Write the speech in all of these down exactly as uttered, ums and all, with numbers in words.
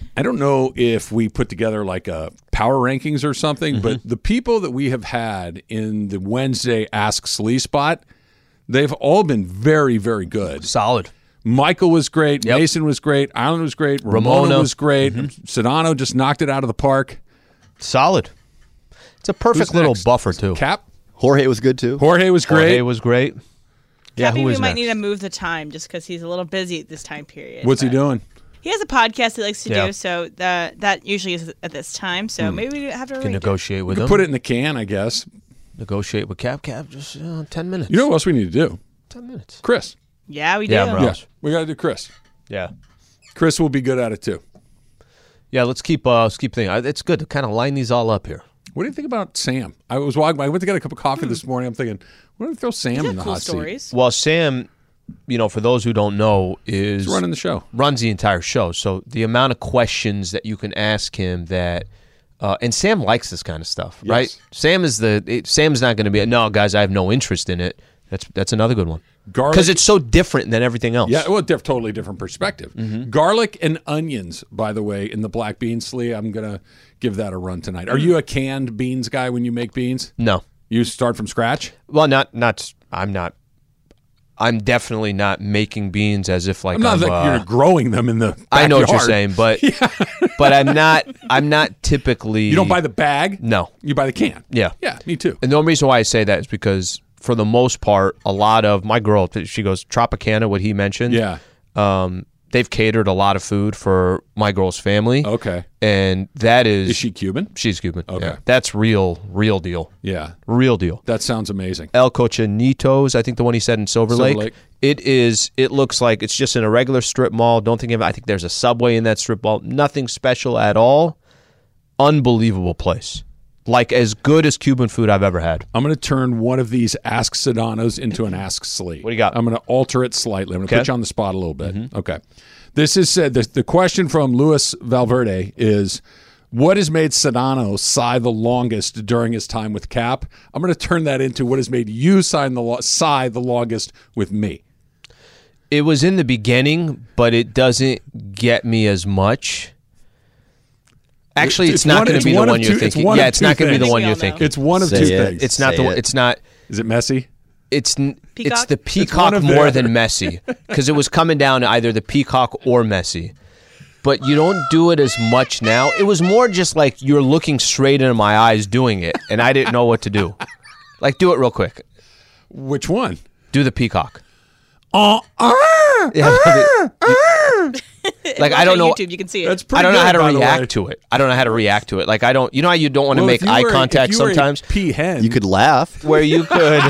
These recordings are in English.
I don't know if we put together like a power rankings or something, mm-hmm. but the people that we have had in the Wednesday Ask Slee spot, they've all been very, very good. Solid. Michael was great. Yep. Mason was great. Island was great. Ramona, Ramona. was great. Mm-hmm. Sedano just knocked it out of the park. Solid. It's a perfect Who's little next? buffer, too. Cap? Jorge was good, too. Jorge was great. Jorge was great. Yeah, Cappy, who we is might next? need to move the time just because he's a little busy at this time period. What's he but doing? He has a podcast he likes to Yeah. do, so that that usually is at this time. So maybe we have to Can arrange it. negotiate with We him. could put it in the can, I guess. Negotiate with Cap. Cap, just uh, ten minutes. You know what else we need to do? ten minutes. Chris. Yeah, we do. Yeah, bro. Yeah, we got to do Chris. Yeah. Chris will be good at it, too. Yeah, let's keep uh, let's keep thinking. It's good to kind of line these all up here. What do you think about Sam? I was walking. I went to get a cup of coffee this morning. I'm thinking, what if we throw Sam He's in got the cool hot seat? stories. Well, Sam, you know, for those who don't know, is He's running the show. runs the entire show. So the amount of questions that you can ask him that, uh, and Sam likes this kind of stuff, Yes. right? Sam is the it, Sam's not going to be no guys. I have no interest in it. That's that's another good one Garlic. because it's so different than everything else. Yeah, well, diff- totally different perspective. Mm-hmm. Garlic and onions, by the way, in the black bean slee. I'm gonna give that a run tonight. Are you a canned beans guy when you make beans? No, You start from scratch? well, not not. I'm not. I'm definitely not making beans as if like I'm not I'm, like uh, you're growing them in the backyard. I know what you're saying, but but I'm not. I'm not typically. You don't buy the bag? No. You buy the can? Yeah. Yeah, me too. And the only reason why I say that is because, for the most part, a lot of my girl, she goes Tropicana, what he mentioned. Yeah. Um, they've catered a lot of food for my girl's family. Okay. And that is. Is she Cuban? She's Cuban. Okay. Yeah. That's real, real deal. Yeah. Real deal. That sounds amazing. El Cochinitos, I think the one he said in Silver, Silver Lake. Lake. It is. It looks like it's just in a regular strip mall. Don't think of it. I think there's a Subway in that strip mall. Nothing special at all. Unbelievable place. Like as good as Cuban food I've ever had. I'm going to turn one of these Ask Sedanos into an Ask Slee. What do you got? I'm going to alter it slightly. I'm going to Okay. put you on the spot a little bit. Okay. This is uh, the, the question from Luis Valverde is, what has made Sedano sigh the longest during his time with Cap? I'm going to turn that into what has made you sigh the, lo- sigh the longest with me. It was in the beginning, but it doesn't get me as much. Actually, it's, It's not one- going it's to be the one of one you're two- it's thinking. one Yeah, of it's two not going to be the things. one I you're think we all know. thinking. It's one of Say two it. things. It's not Say the. it. It's not. Is it messy? It's n- it's Peacock? the It's peacock one of more the- than messy because it was coming down to either the peacock or messy. But you don't do it as much now. It was more just like you're looking straight into my eyes doing it, and I didn't know what to do. Like, do it real quick. Which one? Do the peacock. Uh, uh, Yeah, like I don't know. YouTube, you can see it. That's pretty I don't know good, how to by the way. react to it. I don't know how to react to it. Like I don't. You know how you don't want to Well, make if you eye were a- contact if you were a sometimes. peahen. You could laugh. Where you could.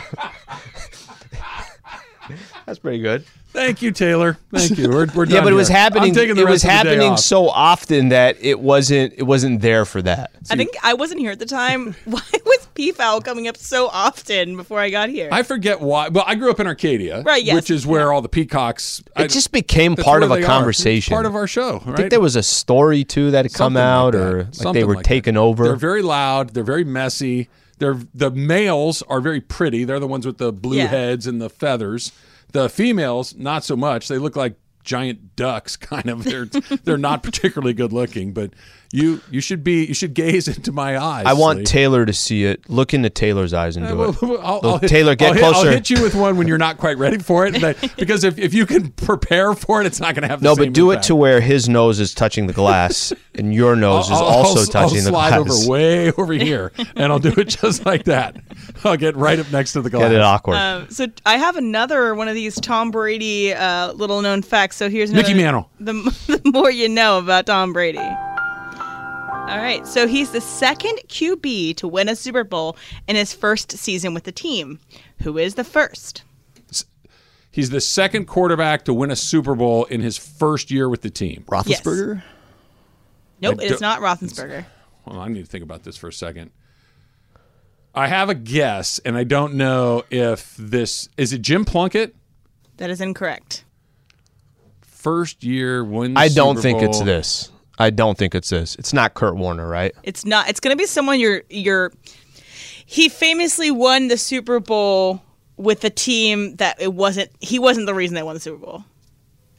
That's pretty good. Thank you, Taylor. Thank you. We're, we're done Yeah, but it was here. happening. I'm taking the It rest was of the day happening off. so often that it wasn't. It wasn't there for that. I think I wasn't here at the time. Why was Peafowl coming up so often before I got here? I forget why. Well, I grew up in Arcadia, Right, yes. which is where all the peacocks. It I- just became that's part of where a they are. It's conversation. part of our show. Right? I think there was a story too that had come Something out, like that. or like Something they were like taken that. over. They're very loud. They're very messy. They're the males are very pretty. They're the ones with the blue Yeah. heads and the feathers. The females, not so much. They look like giant ducks, kind of. They're they're not particularly good looking, but you you should be you should gaze into my eyes. I want Slee. Taylor to see it. Look into Taylor's eyes and do Well, it. well, I'll, Well, I'll hit- Taylor, get I'll hit- closer. I'll hit you with one when you're not quite ready for it, but- because if, if you can prepare for it, it's not going to have the No, same but do impact. it to where his nose is touching the glass and your nose I'll, is I'll- also I'll, touching I'll the slide glass. over way over here, and I'll do it just like that. I'll get right up next to the glass. Get it awkward. Um, so I have another one of these Tom Brady uh, little known facts. So here's another, Mickey Mantle. The, the more you know about Tom Brady. All right, so he's the second Q B to win a Super Bowl in his first season with the team. Who is the first? He's the second quarterback to win a Super Bowl in his first year with the team. Roethlisberger? Nope, I it's do- not Roethlisberger. Well, I need to think about this for a second. I have a guess, and I don't know if this is it. Jim Plunkett, That is incorrect. first year win. I don't Super think it's Bowl. this. I don't think it's this. It's not Kurt Warner, right? It's not. It's going to be someone you're. You're. He famously won the Super Bowl with a team that it wasn't. He wasn't the reason they won the Super Bowl.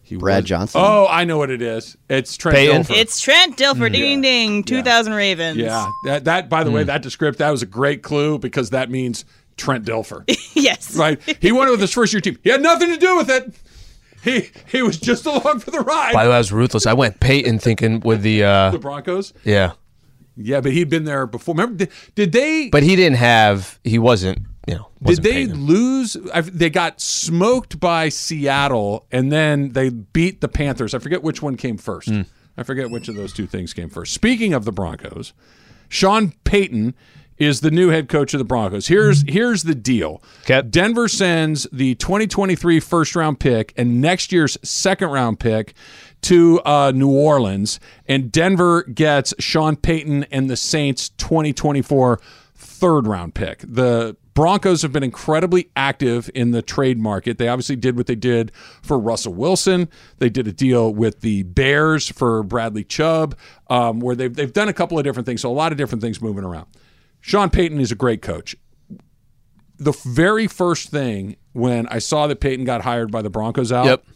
He Brad was- Johnson. Oh, I know what it is. It's Trent Payton? Dilfer. It's Trent Dilfer. Ding, ding, ding. two thousand Ravens. Yeah, that that by the way, that descript that was a great clue because that means Trent Dilfer, Yes. right? He went with his first year team. He had nothing to do with it. He he was just along for the ride. By the way, I was ruthless. I went Peyton thinking with the uh, the Broncos. yeah, Yeah, but he'd been there before. Remember, did, did they? but he didn't have. He wasn't. You know. Did Wasn't they Peyton. lose? I- They got smoked by Seattle, and then they beat the Panthers. I forget which one came first. Hmm. I forget which of those two things came first. Speaking of the Broncos, Sean Payton is the new head coach of the Broncos. Here's here's the deal. Okay. Denver sends the twenty twenty-three first round pick and next year's second round pick to uh, New Orleans, and Denver gets Sean Payton and the Saints twenty twenty-four third round pick. The Broncos have been incredibly active in the trade market. They obviously did what they did for Russell Wilson. They did a deal with the Bears for Bradley Chubb, um, where they've, they've done a couple of different things. So a lot of different things moving around. Sean Payton is a great coach. The very first thing when I saw that Payton got hired by the Broncos out Yep.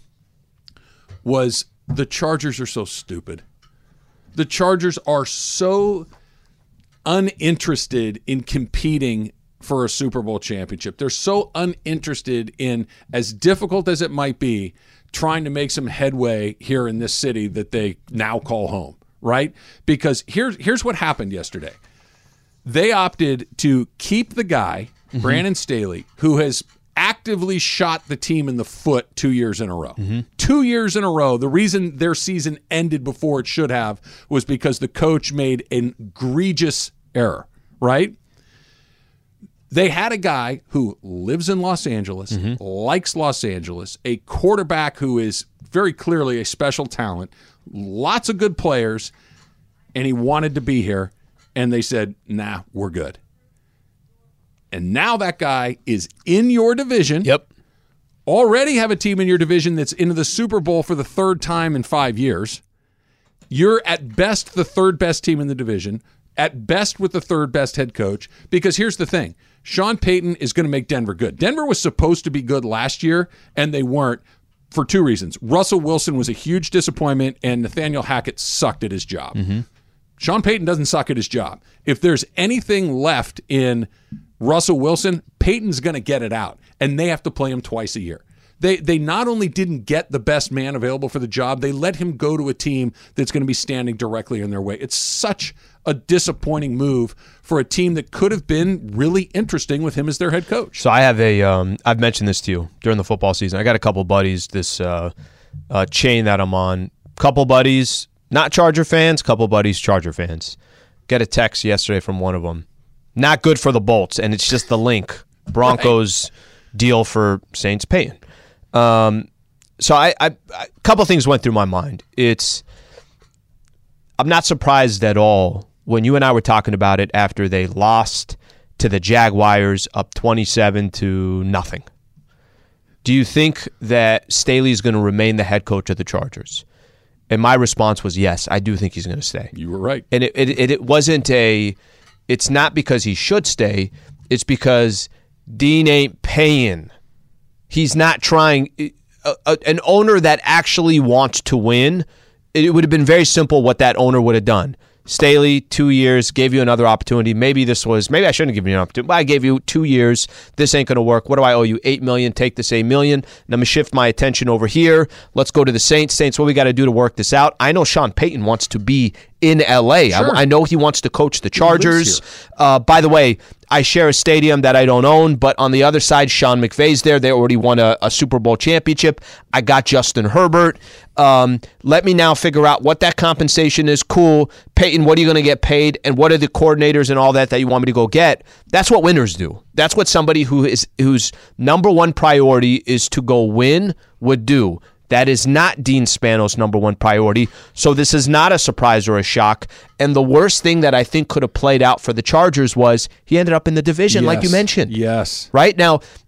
was the Chargers are so stupid. The Chargers are so uninterested in competing for a Super Bowl championship. They're so uninterested in, as difficult as it might be, trying to make some headway here in this city that they now call home, right? Because here's here's what happened yesterday. They opted to keep the guy, Brandon Staley, who has actively shot the team in the foot two years in a row. Two years in a row. The reason their season ended before it should have was because the coach made an egregious error, right? They had a guy who lives in Los Angeles, likes Los Angeles, a quarterback who is very clearly a special talent, lots of good players, and he wanted to be here. And they said, nah, we're good. And now that guy is in your division. Yep. Already have a team in your division that's into the Super Bowl for the third time in five years. You're at best the third best team in the division, at best with the third best head coach. Because here's the thing. Sean Payton is going to make Denver good. Denver was supposed to be good last year, and they weren't for two reasons. Russell Wilson was a huge disappointment, and Nathaniel Hackett sucked at his job. Sean Payton doesn't suck at his job. If there's anything left in Russell Wilson, Payton's going to get it out, and they have to play him twice a year. They they not only didn't get the best man available for the job, they let him go to a team that's going to be standing directly in their way. It's such a disappointing move for a team that could have been really interesting with him as their head coach. So I have a. Um, I've mentioned this to you during the football season. I got a couple buddies. This uh, uh, chain that I'm on. Couple buddies, not Charger fans. Couple buddies, Charger fans. Get a text yesterday from one of them. Not good for the Bolts, and it's just the link. Broncos deal for Saints Payton. Um, so I, I, a couple things went through my mind. It's I'm not surprised at all when you and I were talking about it after they lost to the Jaguars up twenty-seven to nothing. Do you think that Staley is going to remain the head coach of the Chargers? And my response was yes, I do think he's going to stay. You were right. And it, it, it wasn't a, it's not because he should stay, it's because Dean ain't paying. He's not trying, a, a, an owner that actually wants to win, it would have been very simple what that owner would have done. Staley, two years, gave you another opportunity. Maybe this was, maybe I shouldn't have given you an opportunity, but I gave you two years. This ain't going to work. What do I owe you? Eight million. Take this eight million. And I'm going to shift my attention over here. Let's go to the Saints. Saints, what we got to do to work this out? I know Sean Payton wants to be in L A. Sure. I, I know he wants to coach the lives Chargers. Uh, by the way, I share a stadium that I don't own, but on the other side, Sean McVay's there. They already won a, a Super Bowl championship. I got Justin Herbert. Um, let me now figure out what that compensation is. Cool. Peyton, what are you going to get paid? And what are the coordinators and all that that you want me to go get? That's what winners do. That's what somebody who is whose number one priority is to go win would do. That is not Dean Spano's number one priority. So this is not a surprise or a shock. And the worst thing that I think could have played out for the Chargers was he ended up in the division, like you Yes. mentioned. Yes. Right? Now,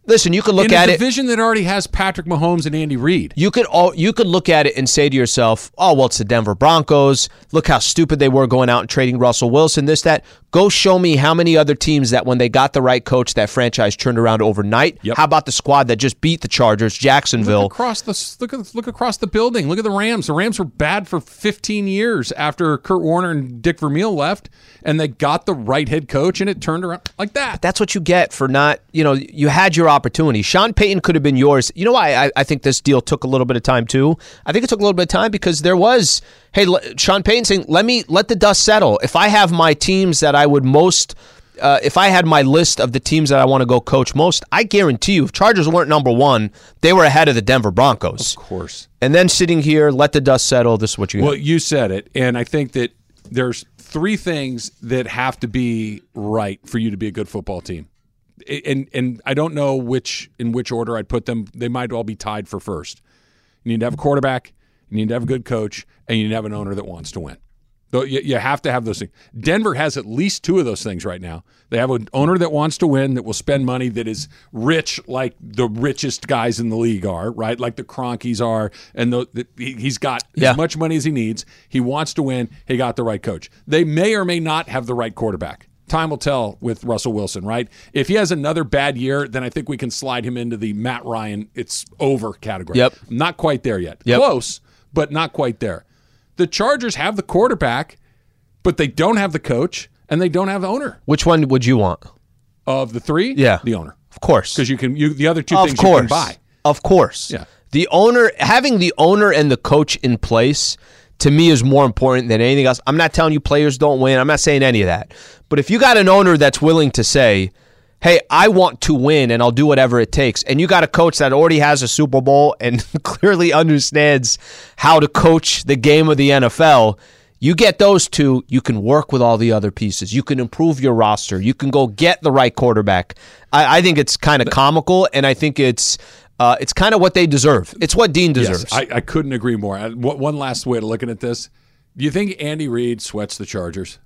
Listen, you could look in a at it. division that already has Patrick Mahomes and Andy Reid. You could all you could look at it and say to yourself, "Oh, well, it's the Denver Broncos. Look how stupid they were going out and trading Russell Wilson. This, that." Go show me how many other teams that when they got the right coach, that franchise turned around overnight. Yep. How about the squad that just beat the Chargers, Jacksonville? Look across the look, at, look across the building. Look at the Rams. The Rams were bad for fifteen years after Kurt Warner and Dick Vermeil left, and they got the right head coach, and it turned around like that. That's what you get for not, you know, you had your opportunity. Sean Payton could have been yours. You know why I, I think this deal took a little bit of time too? I think it took a little bit of time because there was, hey, Sean Payton saying, let me let the dust settle. If I have my teams that I would most, uh, if I had my list of the teams that I want to go coach most, I guarantee you, if Chargers weren't number one, they were ahead of the Denver Broncos. Of course. And then sitting here, let the dust settle. This is what you Well, get. you said it, and I think that there's three things that have to be right for you to be a good football team. And and I don't know which in which order I'd put them. They might all be tied for first. You need to have a quarterback, you need to have a good coach, and you need to have an owner that wants to win. Though you, you have to have those things. Denver has at least two of those things right now. They have an owner that wants to win, that will spend money, that is rich like the richest guys in the league are, right? Like the Cronkies are, and the, the, he, he's got Yeah. as much money as he needs. He wants to win. He got the right coach. They may or may not have the right quarterback. Time will tell with Russell Wilson, right? If he has another bad year, then I think we can slide him into the Matt Ryan, it's over category. Yep. Not quite there yet. Yep. Close, but not quite there. The Chargers have the quarterback, but they don't have the coach, and they don't have the owner. Which one would you want? Of the three, Yeah. the owner. Of course. Because you can, you the other two Of things course. you can buy. Of course. Yeah. The owner, having the owner and the coach in place, to me is more important than anything else. I'm not telling you players don't win. I'm not saying any of that. But if you got an owner that's willing to say, hey, I want to win and I'll do whatever it takes, and you got a coach that already has a Super Bowl and clearly understands how to coach the game of the N F L, you get those two, you can work with all the other pieces. You can improve your roster. You can go get the right quarterback. I, I think it's kind of comical, and I think it's uh, it's kind of what they deserve. It's what Dean deserves. Yes, I, I couldn't agree more. I, one last way to looking at this. Do you think Andy Reid sweats the Chargers?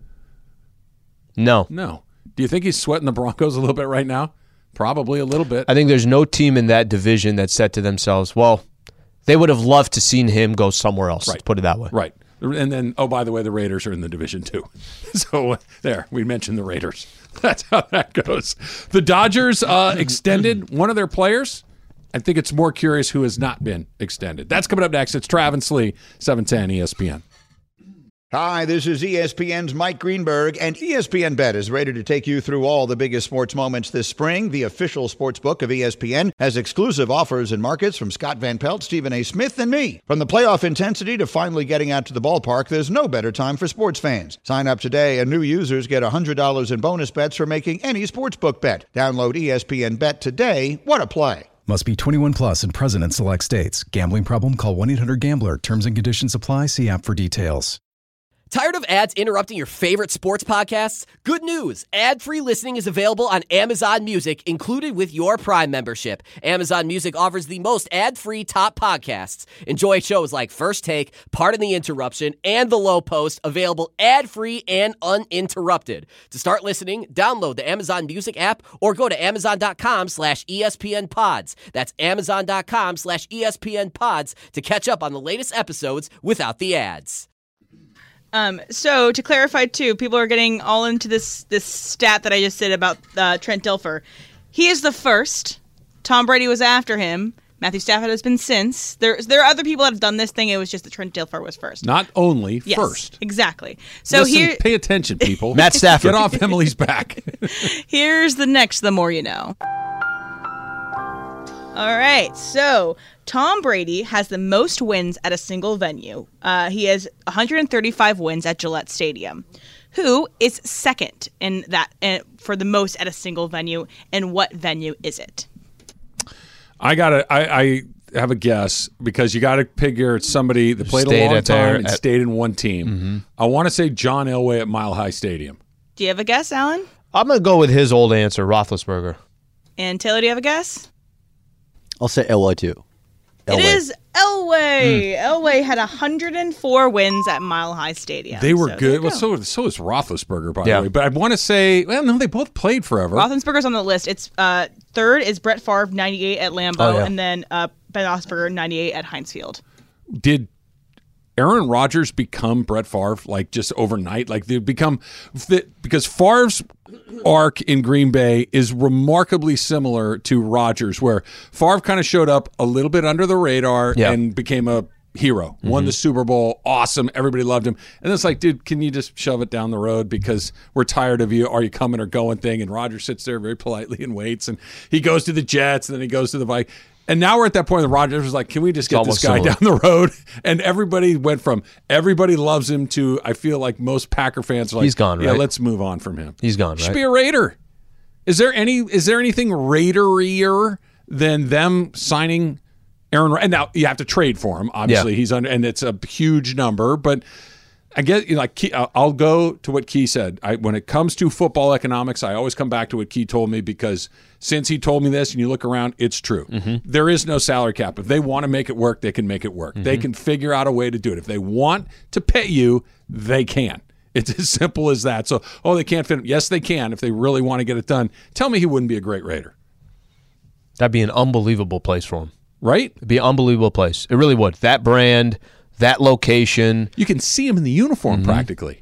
no. No. Do you think he's sweating the Broncos a little bit right now? Probably a little bit. I think there's no team in that division that said to themselves, well, they would have loved to seen him go somewhere else, Right. put it that way. Right. And then, oh, by the way, the Raiders are in the division too. So uh, there, we mentioned the Raiders. That's how that goes. The Dodgers uh, extended one of their players. I think it's more curious who has not been extended. That's coming up next. It's Travis Lee, seven ten E S P N. Hi, this is E S P N's Mike Greenberg, and E S P N Bet is ready to take you through all the biggest sports moments this spring. The official sports book of E S P N has exclusive offers and markets from Scott Van Pelt, Stephen A. Smith, and me. From the playoff intensity to finally getting out to the ballpark, there's no better time for sports fans. Sign up today, and new users get one hundred dollars in bonus bets for making any sportsbook bet. Download E S P N Bet today. What a play. Must be twenty-one plus and present in select states. Gambling problem? Call one eight hundred gambler. Terms and conditions apply. See app for details. Tired of ads interrupting your favorite sports podcasts? Good news! Ad-free listening is available on Amazon Music, included with your Prime membership. Amazon Music offers the most ad-free top podcasts. Enjoy shows like First Take, Pardon the Interruption, and The Low Post, available ad-free and uninterrupted. To start listening, download the Amazon Music app or go to amazon.com slash ESPN pods. That's amazon.com slash ESPN pods to catch up on the latest episodes without the ads. Um, so to clarify too, people are getting all into this this stat that I just did about uh, Trent Dilfer. He is the first. Tom Brady was after him. Matthew Stafford has been since. There there are other people that have done this thing. It was just that Trent Dilfer was first. Not only Yes, first. exactly. So Listen, here, pay attention, people. Matt Stafford. Get off Emily's back. here's the next. The more you know. All right, so Tom Brady has the most wins at a single venue. Uh, he has one hundred thirty-five wins at Gillette Stadium. Who is second in that uh, for the most at a single venue, and what venue is it? I gotta. I, I have a guess because you got to figure it's somebody that played Stayed a long at their- time and at- stayed in one team. Mm-hmm. I want to say John Elway at Mile High Stadium. Do you have a guess, Alan? I'm going to go with his old answer, Roethlisberger. And Taylor, do you have a guess? I'll say Elway too. It is Elway. Elway had one hundred four wins at Mile High Stadium. They were So there good. you Well, go. so so is Roethlisberger, by Yeah. the way. But I want to say, well, no, they both played forever. Roethlisberger's on the list. It's uh, third is Brett Favre, ninety-eight at Lambeau, Oh, yeah. and then uh, Ben Roethlisberger, ninety-eight at Heinz Field. Did Aaron Rodgers become Brett Favre like just overnight? Like they become because Favre's arc in Green Bay is remarkably similar to Rodgers, where Favre kind of showed up a little bit under the radar Yeah. and became a hero, mm-hmm. won the Super Bowl, awesome, everybody loved him. And it's like, dude, can you just shove it down the road because we're tired of you, are you coming or going thing? And Rodgers sits there very politely and waits, and he goes to the Jets, and then he goes to the Vikings. And now we're at that point that Rodgers was like, can we just get this guy similar. down the road? And everybody went from everybody loves him to I feel like most Packer fans are like, he's gone, yeah, right? let's move on from him. He's gone, Should right? be a Raider. Is there any is there anything Raiderier than them signing Aaron? And now you have to trade for him. Obviously, Yeah. he's under, and it's a huge number. But I get you know, like Key, I'll go to what Key said. I, when it comes to football economics, I always come back to what Key told me because since he told me this, and you look around, it's true. Mm-hmm. There is no salary cap. If they want to make it work, they can make it work. Mm-hmm. They can figure out a way to do it. If they want to pay you, they can. It's as simple as that. So, oh, they can't fit him. Yes, they can if they really want to get it done. Tell me he wouldn't be a great Raider. That'd be an unbelievable place for him. Right? It'd be an unbelievable place. It really would. That brand, that location. You can see him in the uniform Mm-hmm. practically.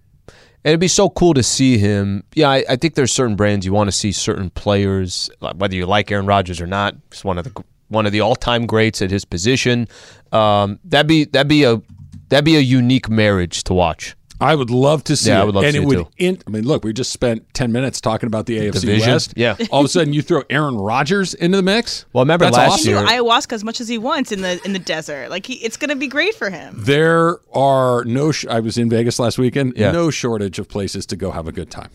And it'd be so cool to see him. Yeah, I, I think there's certain brands you want to see certain players, like whether you like Aaron Rodgers or not. He's one of the one of the all-time greats at his position. Um, that'd be that'd be a that'd be a unique marriage to watch. I would love to see Yeah, it. I would love to and see it it would too. in, I mean, look, we just spent ten minutes talking about the A F C Division. West. Yeah. All of a sudden, you throw Aaron Rodgers into the mix. Well, remember That's last awesome. He can year- do ayahuasca as much as he wants in the in the desert. Like he, it's going to be great for him. There are no. Sh- I was in Vegas last weekend. Yeah. No shortage of places to go have a good time.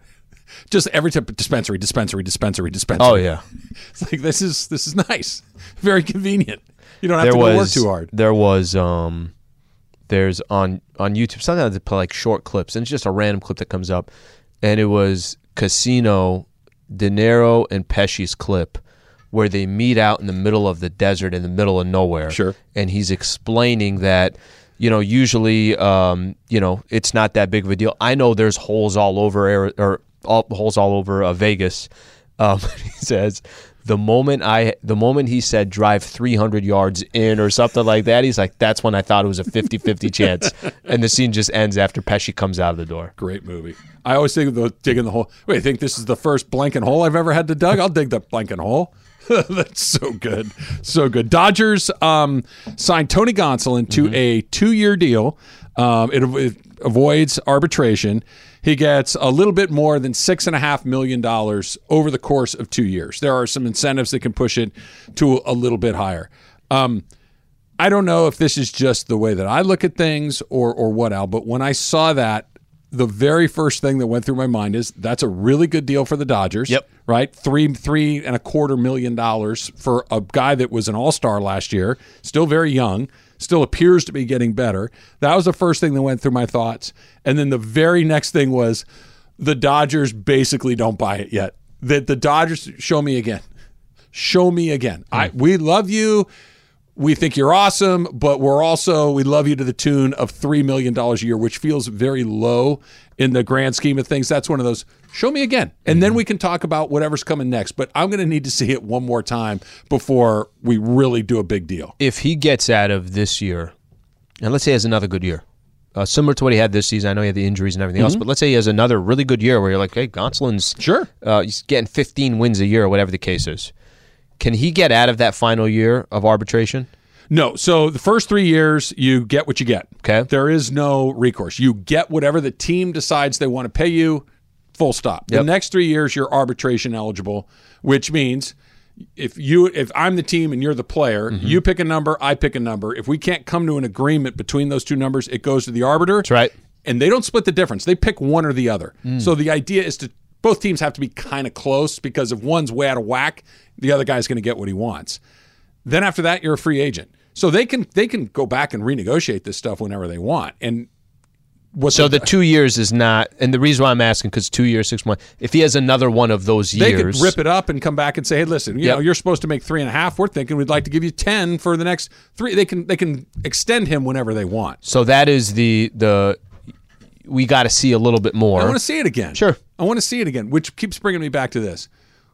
Just every type of dispensary, dispensary, dispensary, dispensary. Oh yeah. It's like this is this is nice, very convenient. You don't have there to was go work too hard. There was um, there's on on YouTube sometimes they play like short clips, and it's just a random clip that comes up, and it was Casino, De Niro, and Pesci's clip where they meet out in the middle of the desert, in the middle of nowhere. Sure. And he's explaining that, you know, usually, um, you know, it's not that big of a deal. I know there's holes all over Ari- or all holes all over uh, Vegas. Um, he says. The moment I, the moment he said drive three hundred yards in or something like that, he's like, that's when I thought it was a fifty-fifty chance. And the scene just ends after Pesci comes out of the door. Great movie. I always think of the digging the hole. Wait, I think this is the first blanket hole I've ever had to dig? I'll dig the blanket hole. That's so good. So good. Dodgers um, signed Tony Gonsolin to Mm-hmm. a two-year deal. Um, it, it avoids arbitration. He gets a little bit more than six and a half million dollars over the course of two years. There are some incentives that can push it to a little bit higher. Um, I don't know if this is just the way that I look at things or or what, Al, but when I saw that, the very first thing that went through my mind is that's a really good deal for the Dodgers. Yep. Right? Three, three and a quarter million dollars for a guy that was an all-star last year, still very young, still appears to be getting better. That was the first thing that went through my thoughts. And then the very next thing was the Dodgers basically don't buy it yet. That the Dodgers show me again. Show me again. I we love you. We think you're awesome, but we're also, we love you to the tune of three million dollars a year, which feels very low in the grand scheme of things. That's one of those, show me again. And then we can talk about whatever's coming next. But I'm going to need to see it one more time before we really do a big deal. If he gets out of this year, and let's say he has another good year, uh, similar to what he had this season, I know he had the injuries and everything else, but let's say he has another really good year where you're like, hey, Gonsolin's Sure. uh, he's getting fifteen wins a year or whatever the case is. Can he get out of that final year of arbitration? No. So the first three years, you get what you get. Okay. There is no recourse. You get whatever the team decides they want to pay you, full stop. The Yep. next three years, you're arbitration eligible, which means if you if I'm the team and you're the player, Mm-hmm. you pick a number, I pick a number. If we can't come to an agreement between those two numbers, it goes to the arbiter. That's right. And they don't split the difference. They pick one or the other. Mm. So the idea is to both teams have to be kind of close because if one's way out of whack, the other guy's going to get what he wants. Then after that, you're a free agent. So they can they can go back and renegotiate this stuff whenever they want. And what So the two years is not, and the reason why I'm asking, because two years, six months, if he has another one of those they years. could rip it up and come back and say, hey, listen, you Yep. know, you're supposed to make three and a half. We're thinking we'd like to give you ten for the next three. They can they can extend him whenever they want. So that is the, the we got to see a little bit more. I want to see it again. Sure. I want to see it again, which keeps bringing me back to this.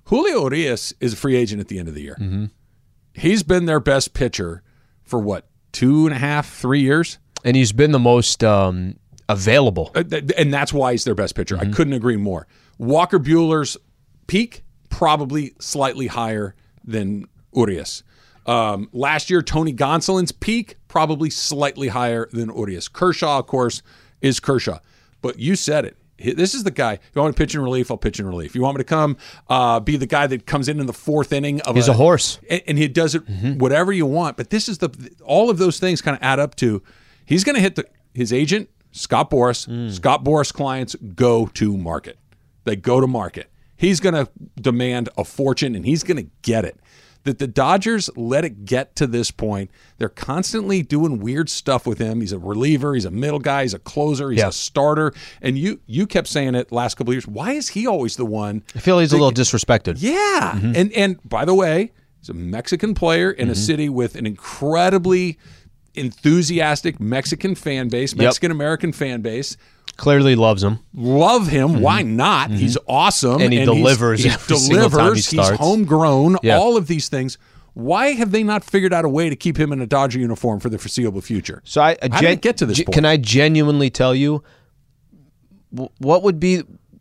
Julio Urias is a free agent at the end of the year. Mm-hmm. He's been their best pitcher for what, two and a half, three years? And he's been the most um, available. Uh, th- and that's why he's their best pitcher. Mm-hmm. I couldn't agree more. Walker Buehler's peak, probably slightly higher than Urias. Um, last year, Tony Gonsolin's peak, probably slightly higher than Urias. Kershaw, of course, is Kershaw. But you said it. This is the guy. If you want me to pitch in relief, I'll pitch in relief. You want me to come uh, be the guy that comes in in the fourth inning of He's a, a horse. And, and he does it mm-hmm. whatever you want. But this is the all of those things kind of add up to he's going to hit the his agent, Scott Boras. Mm. Scott Boras clients go to market. They go to market. He's going to demand a fortune, and he's going to get it. That the Dodgers let it get to this point. They're constantly doing weird stuff with him. He's a reliever. He's a middle guy. He's a closer. He's yeah. a starter. And you you kept saying it last couple of years. Why is he always the one? I feel he's that, a little disrespected. Yeah. Mm-hmm. And, and by the way, he's a Mexican player in mm-hmm. a city with an incredibly enthusiastic Mexican fan base, Mexican-American yep. fan base. Clearly loves him. Love him. Mm-hmm. Why not? Mm-hmm. He's awesome. And he and delivers. He delivers. He he's homegrown. Yeah. All of these things. Why have they not figured out a way to keep him in a Dodger uniform for the foreseeable future? So I, How did it get to this gen- point? Can I genuinely tell you, what would be,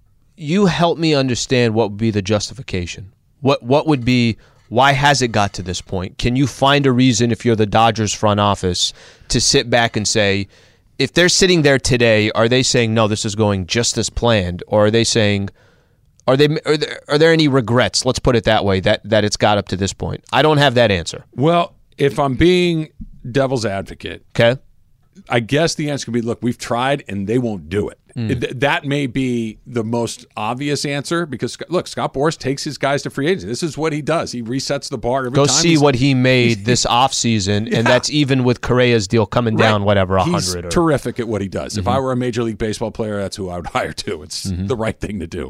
you help me understand what would be the justification? What What would be, why has it got to this point? Can you find a reason if you're the Dodgers front office to sit back and say, if they're sitting there today, are they saying, no, this is going just as planned? Or are they saying, Are they are there, are there any regrets? Let's put it that way. That that it's got up to this point. I don't have that answer. Well, if I'm being devil's advocate, okay, I guess the answer could be: look, we've tried and they won't do it. Mm. Th- that may be the most obvious answer because look, Scott Boras takes his guys to free agency. This is what he does. He resets the bar every Go time. see He's, what he made this offseason, yeah. and that's even with Correa's deal coming right. down, whatever, a He's hundred. Or... terrific at what he does. Mm-hmm. If I were a Major League Baseball player, that's who I would hire too. It's mm-hmm. the right thing to do.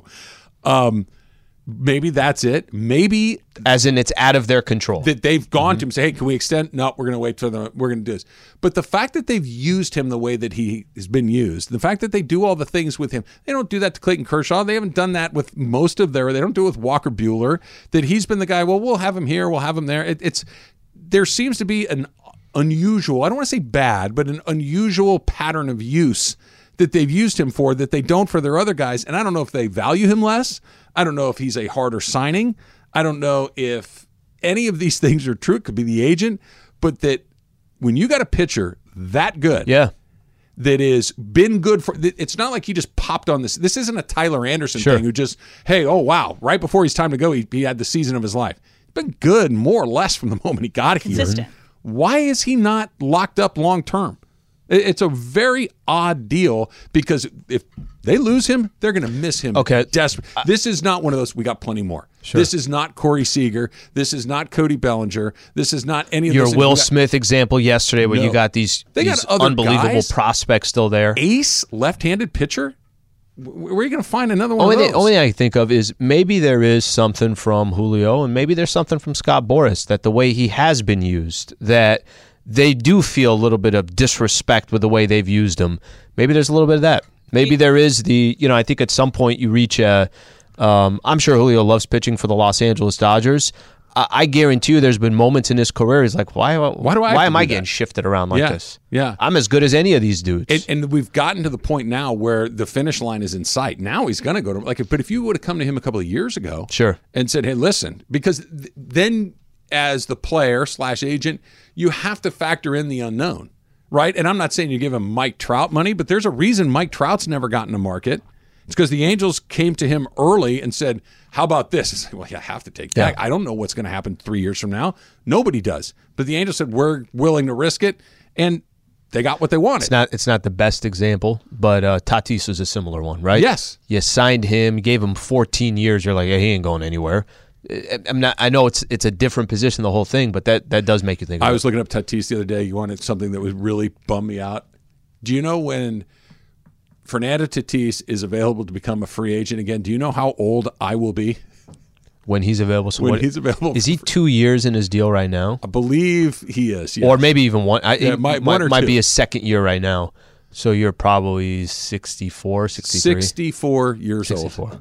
Um, maybe that's it. Maybe as in it's out of their control that they've gone mm-hmm. to him and say, "Hey, can we extend?" No, we're going to wait for the. We're going to do this. But the fact that they've used him the way that he has been used, the fact that they do all the things with him, they don't do that to Clayton Kershaw. They haven't done that with most of their. They don't do it with Walker Buehler. That he's been the guy. Well, we'll have him here. We'll have him there. It, it's there seems to be an unusual. I don't want to say bad, but an unusual pattern of use that they've used him for that they don't for their other guys. And I don't know if they value him less. I don't know if he's a harder signing. I don't know if any of these things are true. It could be the agent. But that when you got a pitcher that good, yeah, that has been good for, it's not like he just popped on this. This isn't a Tyler Anderson sure. thing who just, hey, oh, wow, right before he's time to go, he, he had the season of his life. He's been good more or less from the moment he got here. Consistent. Why is he not locked up long term? It's a very odd deal because if they lose him, they're going to miss him. Okay. Desperate. This is not one of those, we got plenty more. Sure. This is not Corey Seager. This is not Cody Bellinger. This is not any of Your this. Will got, Smith example yesterday where no. you got these, they these got other unbelievable guys. prospects still there. Ace, left-handed pitcher? Where are you going to find another one only of those? Thing, only thing I think of is maybe there is something from Julio and maybe there's something from Scott Boras that the way he has been used, that they do feel a little bit of disrespect with the way they've used him. Maybe there's a little bit of that. Maybe there is the, you know, I think at some point you reach a, um, I'm sure Julio loves pitching for the Los Angeles Dodgers. I, I guarantee you there's been moments in his career he's like, why, why, do I have why to am do I that? getting shifted around like yeah, this? Yeah. I'm as good as any of these dudes. And, and we've gotten to the point now where the finish line is in sight. Now he's going to go to, like, but if you would have come to him a couple of years ago sure. and said, hey, listen, because th- then as the player slash agent, you have to factor in the unknown, right? And I'm not saying you give him Mike Trout money, but there's a reason Mike Trout's never gotten to market. It's because the Angels came to him early and said, how about this? It's like, well, you have to take that. Yeah. I don't know what's going to happen three years from now. Nobody does. But the Angels said, we're willing to risk it. And they got what they wanted. It's not it's not the best example, but uh, Tatis is a similar one, right? Yes. You signed him, you gave him fourteen years. You're like, yeah, he ain't going anywhere. I'm not. I know it's it's a different position, the whole thing, but that, that does make you think. I about was looking up Tatis the other day. You wanted something that would really bum me out. Do you know when Fernando Tatis is available to become a free agent again? Do you know how old I will be when he's available? So when what, he's available? Is he two years in his deal right now? I believe he is, yes. Or maybe even one. I, Yeah, it might- might, one or might two. be his second year right now. So you're probably sixty-four, sixty-three. sixty-four years sixty-four. old.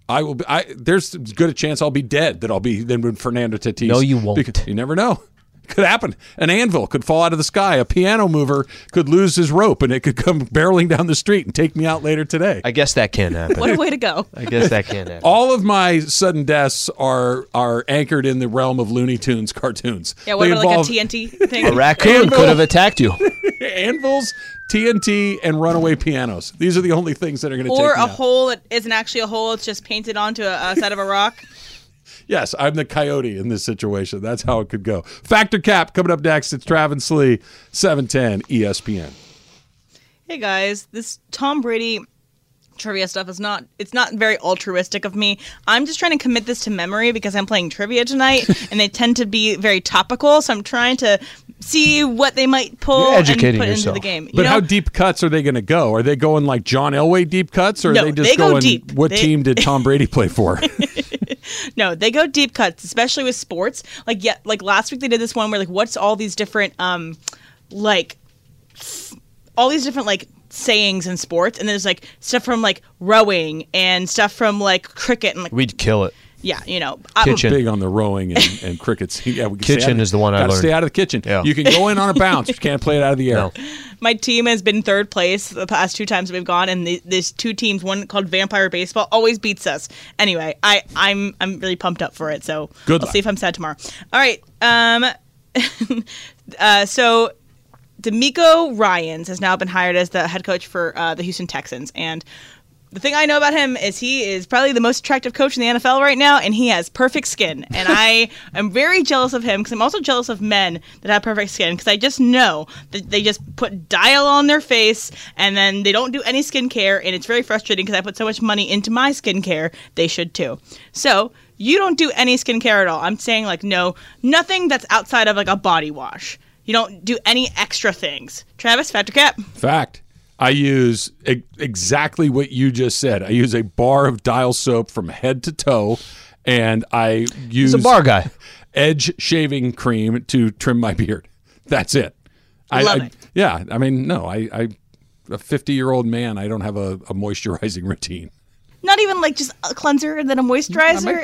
I will be, I, there's as good a chance I'll be dead that I'll be than with Fernando Tatis. No, you won't. Because you never know. Could happen. An anvil could fall out of the sky. A piano mover could lose his rope, and it could come barreling down the street and take me out later today. I guess that can happen. What a way to go. I guess that can happen. All of my sudden deaths are are anchored in the realm of Looney Tunes cartoons. Yeah, what They about like a involve T N T thing? A raccoon could have attacked you. anvils, T N T, and runaway pianos. These are the only things that are going to take me Or a out. hole that isn't actually a hole, it's just painted onto a, a side of a rock. Yes, I'm the coyote in this situation. That's how it could go. Factor Cap coming up next. It's Travis Slee, seven ten E S P N. Hey guys, this Tom Brady trivia stuff is not, it's not very altruistic of me. I'm just trying to commit this to memory because I'm playing trivia tonight and they tend to be very topical, so I'm trying to see what they might pull You're educating and put yourself. into the game. You But know? how deep cuts are they going to go? Are they going like John Elway deep cuts, or No, are they just they go going? deep. What They- team did Tom Brady play for? No, they go deep cuts, especially with sports. Like yeah, like last week they did this one where like what's all these different um like f- all these different like sayings in sports, and there's like stuff from like rowing and stuff from like cricket and like We'd kill it. yeah, you know. I'm- Kitchen. Big on the rowing and, and crickets. Yeah, we can stay Kitchen out of- is the one I gotta learned. Stay out of the kitchen. Yeah. You can go in on a bounce, but you can't play it out of the air. No. My team has been third place the past two times we've gone, and the, there's two teams, one called Vampire Baseball, always beats us. Anyway, I, I'm I'm really pumped up for it, so Good I'll luck. see if I'm sad tomorrow. All right, um, uh, so D'Amico Ryans has now been hired as the head coach for uh, the Houston Texans, and the thing I know about him is he is probably the most attractive coach in the N F L right now, and he has perfect skin. And I am very jealous of him because I'm also jealous of men that have perfect skin because I just know that they just put dial on their face and then they don't do any skincare, and it's very frustrating because I put so much money into my skincare. They should too. So you don't do any skincare at all. I'm saying like no, nothing that's outside of like a body wash. You don't do any extra things. Travis, Factor Cap. Fact. I use e- exactly what you just said. I use a bar of Dial soap from head to toe, and I use He's a bar guy. Edge shaving cream to trim my beard. That's it. I, Love I- it. Yeah, I mean, no, I, I a fifty-year-old man, I don't have a, a moisturizing routine. Not even like just a cleanser and then a moisturizer.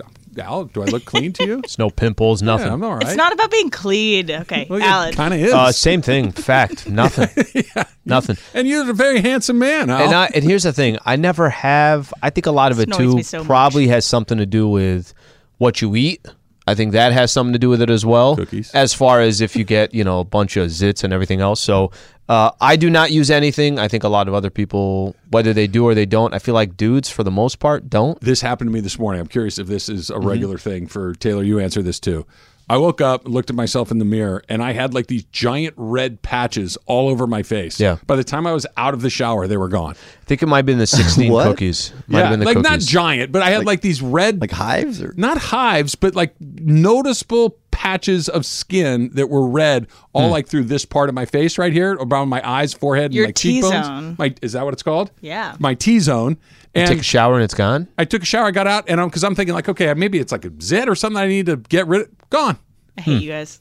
Al, do I look clean to you? It's no pimples, nothing. Yeah, I'm all right. It's not about being clean. Okay, Well, Alan. it kind of is. Uh, same thing. Fact. Nothing. Nothing. and you're a very handsome man, Al. And, I, and here's the thing. I never have. I think a lot of This it annoys too me so probably has something to do with what you eat. I think that has something to do with it as well. Cookies. As far as if you get, you know, a bunch of zits and everything else. So uh, I do not use anything. I think a lot of other people, whether they do or they don't, I feel like dudes for the most part don't. This happened to me this morning. I'm curious if this is a Mm-hmm. regular thing for Taylor. You answer this too. I woke up, looked at myself in the mirror, and I had like these giant red patches all over my face. Yeah. By the time I was out of the shower, they were gone. I think it might have been the sixteen What? cookies. Might yeah, have been the like cookies. not giant, but I had like, these red, Like hives or not hives, but like noticeable patches of skin that were red, all like through this part of my face right here, around my eyes, forehead, Your and my cheekbones. T-zone. My is that what it's called? Yeah. My T zone. And Take a shower and it's gone. I took a shower, I got out, and I'm because I'm thinking like, okay, maybe it's like a zit or something I need to get rid of. Gone. I hate you guys.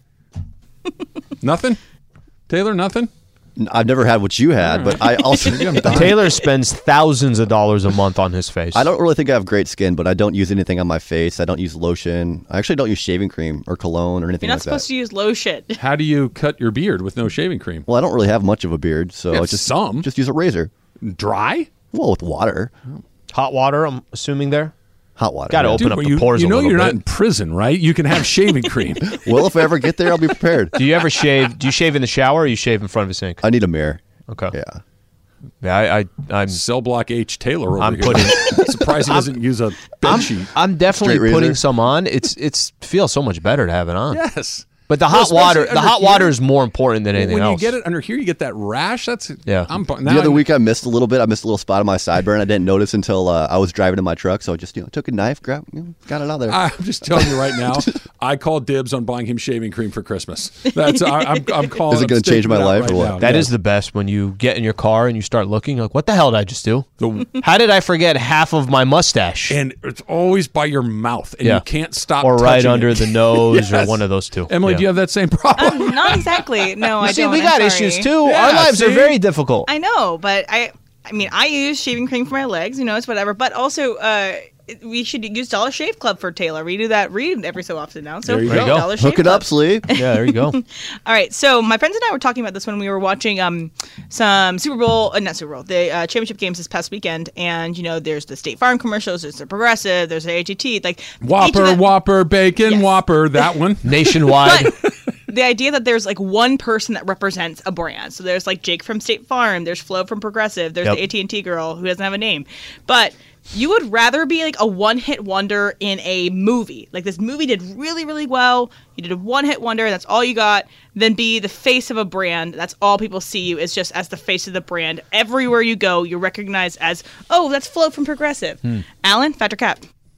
Nothing. Taylor, nothing. I've never had what you had, but I also Taylor spends thousands of dollars a month on his face. I don't really think I have great skin, but I don't use anything on my face. I don't use lotion. I actually don't use shaving cream or cologne or anything You're not like supposed that. to use lotion. How do you cut your beard with no shaving cream? Well, I don't really have much of a beard, so You I have just some. just use a razor. Dry? Well, with water, Hot water, I'm assuming there. hot water. Gotta yeah. open up well, the you, pores you a know little you're bit. not in prison, right? You can have shaving cream. Well, if I ever get there, I'll be prepared. Do you ever shave? Do you shave in the shower or you shave in front of a sink? I need a mirror. Okay. Yeah. Yeah, I, I I'm Cell block H Taylor over I'm here. putting- Surprised he doesn't use a bed I'm, sheet. I'm definitely Straight razor. putting some on. It's it's feels so much better to have it on. Yes. But the Well, hot especially water, the under hot here. water is more important than anything When else. you get it under here, you get that rash. That's Yeah. I'm The now other I'm- week I missed a little bit. I missed a little spot on my sideburn. I didn't notice until uh, I was driving in my truck. So I just you know took a knife, grabbed, you know, got it out there. I'm just telling you right now. I call dibs on buying him shaving cream for Christmas. That's I, I'm I'm calling. Is it I'm gonna change staking my it out life right or what? now. That Yeah. is the best when you get in your car and you start looking like, what the hell did I just do? The- How did I forget half of my mustache? and it's always by your mouth, and Yeah. you can't stop. or right touching under it. the nose Yes. or one of those two. Emily, Yeah. do you have that same problem? Not exactly. No, I See, don't. we I'm got sorry. issues too. Yeah, Our lives are see? very difficult. I know, but I I mean, I use shaving cream for my legs, you know, it's whatever. But also, uh, we should use Dollar Shave Club for Taylor. We do that read every so often now. So There you go. Dollar Shave Hook it Club. up, Slee. Yeah, there you go. All right, so my friends and I were talking about this when we were watching um some Super Bowl, uh, not Super Bowl, the uh, championship games this past weekend, and you know, there's the State Farm commercials, there's the Progressive, there's the A T T, like each of Whopper, them- Whopper, Bacon, Yes. Whopper, that one. Nationwide. But the idea that there's like one person that represents a brand. So there's like Jake from State Farm, there's Flo from Progressive, there's Yep. the A T and T girl who doesn't have a name, but you would rather be like a one-hit wonder in a movie. Like this movie did really, really well. You did a one-hit wonder, and that's all you got. Than be the face of a brand. That's all people see you is just as the face of the brand. Everywhere you go, you're recognized as, oh, that's Flo from Progressive. Hmm. Alan, Factor Cap.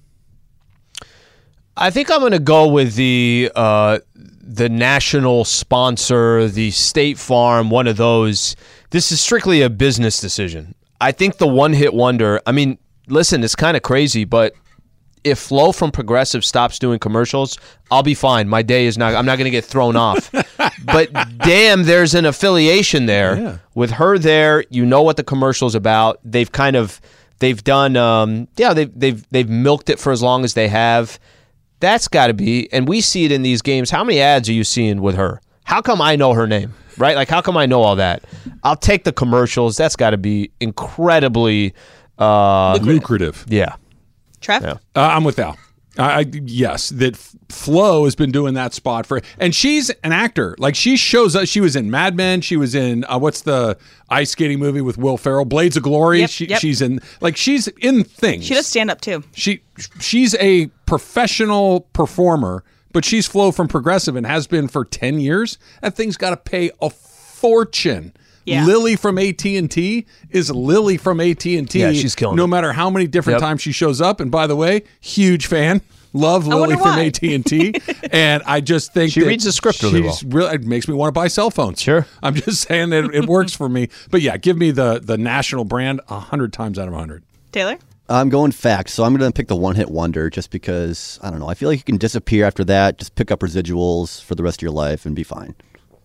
I think I'm going to go with the uh, the national sponsor, the State Farm, one of those. This is strictly a business decision. I think the one-hit wonder, I mean, listen, it's kind of crazy, but if Flo from Progressive stops doing commercials, I'll be fine. My day is not, I'm not going to get thrown off. But damn, there's an affiliation there. Yeah. With her there, you know what the commercial's about. They've kind of, they've done, um, yeah, they've, they've, they've milked it for as long as they have. That's got to be, and we see it in these games. How many ads are you seeing with her? How come I know her name, right? Like, how come I know all that? I'll take the commercials. That's got to be incredibly, uh, Lucrative. yeah. Trev? Yeah. Uh, I'm with Al. I, I yes, that Flo has been doing that spot for, and she's an actor. Like she shows up. She was in Mad Men. She was in uh, what's the ice skating movie with Will Ferrell? Blades of Glory. Yep, she, yep. She's in like she's in things. She does stand up too. She she's a professional performer, but she's Flo from Progressive and has been for ten years. That thing's got to pay a fortune. Yeah. Lily from A T and T is Lily from A T and T. Yeah, she's killing no it. matter how many different Yep. times she shows up. And by the way, huge fan. Love Lily wonder from why. A T and T. And I just think She that reads the script really she's well. really- it makes me want to buy cell phones. Sure. I'm just saying that it works for me. But yeah, give me the the national brand a hundred times out of a hundred. Taylor? I'm going facts, so I'm going to pick the one-hit wonder just because, I don't know, I feel like you can disappear after that, just pick up residuals for the rest of your life and be fine.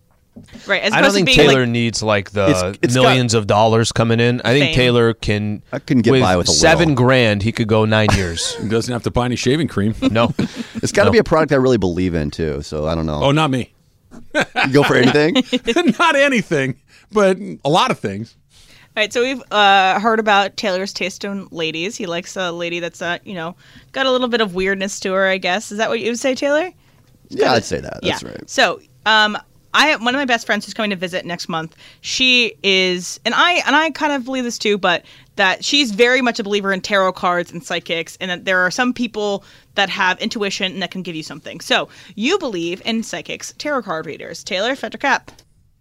Right. As I don't opposed to think being Taylor like, needs like the It's- it's millions of dollars coming in. I think Fame. Taylor can. I can get by with a seven little. grand. He could go nine years. He doesn't have to buy any shaving cream. No, It's got to No. be a product I really believe in, too, so I don't know. Oh, not me. You go for anything? Not anything, but a lot of things. All right, so we've uh, heard about Taylor's taste in ladies. He likes a lady that's, uh, you know, got a little bit of weirdness to her, I guess. Is that what you would say, Taylor? Yeah, I'd say that. That's yeah. right. So, um, I have one of my best friends who's coming to visit next month. She is, and I and I kind of believe this too, but that she's very much a believer in tarot cards and psychics, and that there are some people that have intuition and that can give you something. So, you believe in psychics, tarot card readers. Taylor, Fetcher Cap.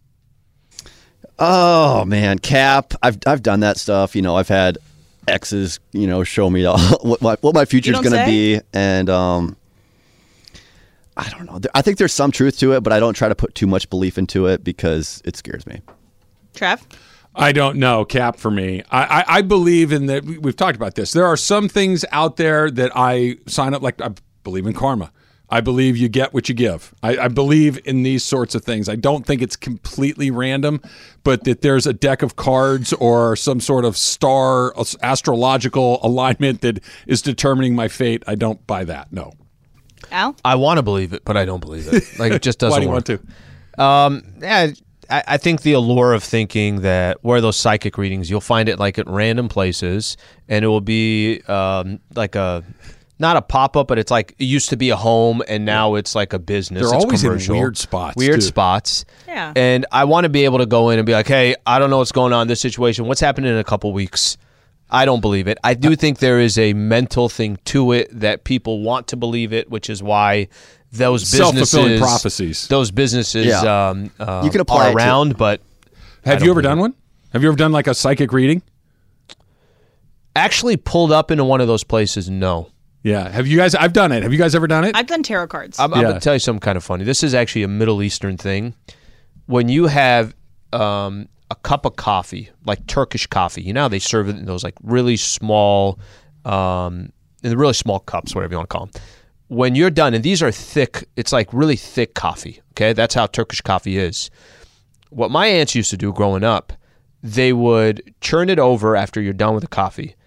Oh man, Cap. I've I've done that stuff. You know, I've had exes, you know, show me all, what my what my future is don't going to say? be, and um, I don't know. I think there's some truth to it, but I don't try to put too much belief into it because it scares me. Trev? I don't know, Cap, for me. I, I, I believe in that. we- We've talked about this. There are some things out there that I sign up, like I believe in karma. I believe you get what you give. I, I believe in these sorts of things. I don't think it's completely random, but that there's a deck of cards or some sort of star astrological alignment that is determining my fate. I don't buy that. No. Al? I want to believe it, but I don't believe it. Like it just doesn't Why do you work. want to? Um, yeah, I, I think the allure of thinking that where are those psychic readings, you'll find it like at random places, and it will be um, like a not a pop up, but it's like it used to be a home, and now it's like a business. They're It's always in commercial. weird spots, Weird too. spots. Yeah. And I want to be able to go in and be like, hey, I don't know what's going on in this situation. What's happening in a couple weeks? I don't believe it. I do think there is a mental thing to it that people want to believe it, which is why those Self-fulfilling businesses, prophecies. those businesses, Yeah. um, uh, You can apply it are to- around. But I Have don't you ever believe done it. one? Have you ever done like a psychic reading? Actually, pulled up into one of those places. No, Yeah. Have you guys? I've done it. Have you guys ever done it? I've done tarot cards. I'm, I'm Yeah. going to tell you something kind of funny. This is actually a Middle Eastern thing. When you have um, a cup of coffee, like Turkish coffee, you know how they serve it in those like really small, um, in the really small cups, whatever you want to call them. When you're done, and these are thick, it's like really thick coffee. Okay, that's how Turkish coffee is. What my aunts used to do growing up, they would churn it over after you're done with the coffee,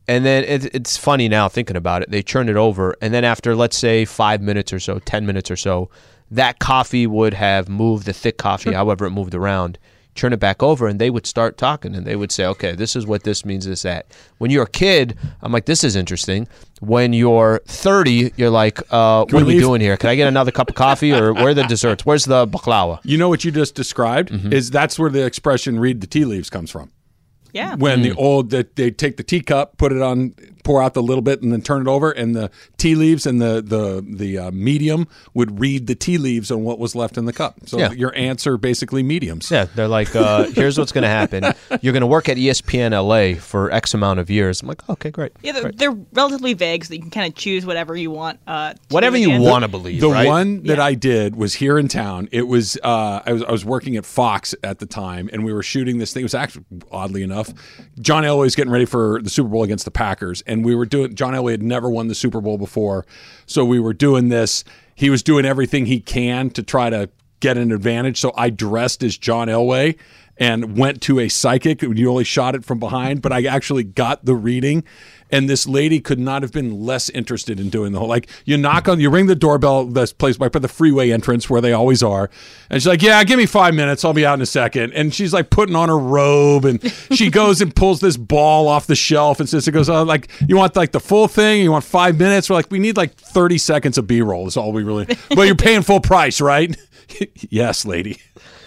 And then it, it's funny now thinking about it. They turn it over, and then after, let's say, five minutes or so, ten minutes or so, that coffee would have moved, the thick coffee, sure. however it moved around, turn it back over, and they would start talking, and they would say, okay, this is what this means, this, that. When you're a kid, I'm like, this is interesting. When you're thirty, you're like, uh, what we are we leave? doing here? Can I get another cup of coffee, or where are the desserts? Where's the baklava? You know what you just described? Mm-hmm. Is that's where the expression read the tea leaves comes from. Yeah. When Mm. the old, that they take the teacup, put it on, pour out the little bit, and then turn it over, and the tea leaves and the the the uh, medium would read the tea leaves on what was left in the cup. So Yeah. your ants are basically mediums. Yeah, they're like, uh, here's what's going to happen. You're going to work at E S P N L A for X amount of years. I'm like, okay, great. Yeah, they're, great. they're relatively vague, so you can kind of choose whatever you want. Uh, to Whatever do at you the end. want to believe, The right? one that Yeah. I did was here in town. It was uh, I was I was working at Fox at the time, and we were shooting this thing. It was actually, oddly enough, John Elway's getting ready for the Super Bowl against the Packers, and we were doing. John Elway had never won the Super Bowl before, so we were doing this. He was doing everything he can to try to get an advantage. So I dressed as John Elway and went to a psychic. You only shot it from behind, but I actually got the reading. And this lady could not have been less interested in doing the whole, like, you knock on, you ring the doorbell, this place by the freeway entrance where they always are. And she's like, yeah, give me five minutes. I'll be out in a second. And she's like putting on her robe, and she goes and pulls this ball off the shelf and says, it goes, oh, like, you want like the full thing? You want five minutes? We're like, we need like thirty seconds of B-roll is all we really, but you're paying full price, right? Yes, lady.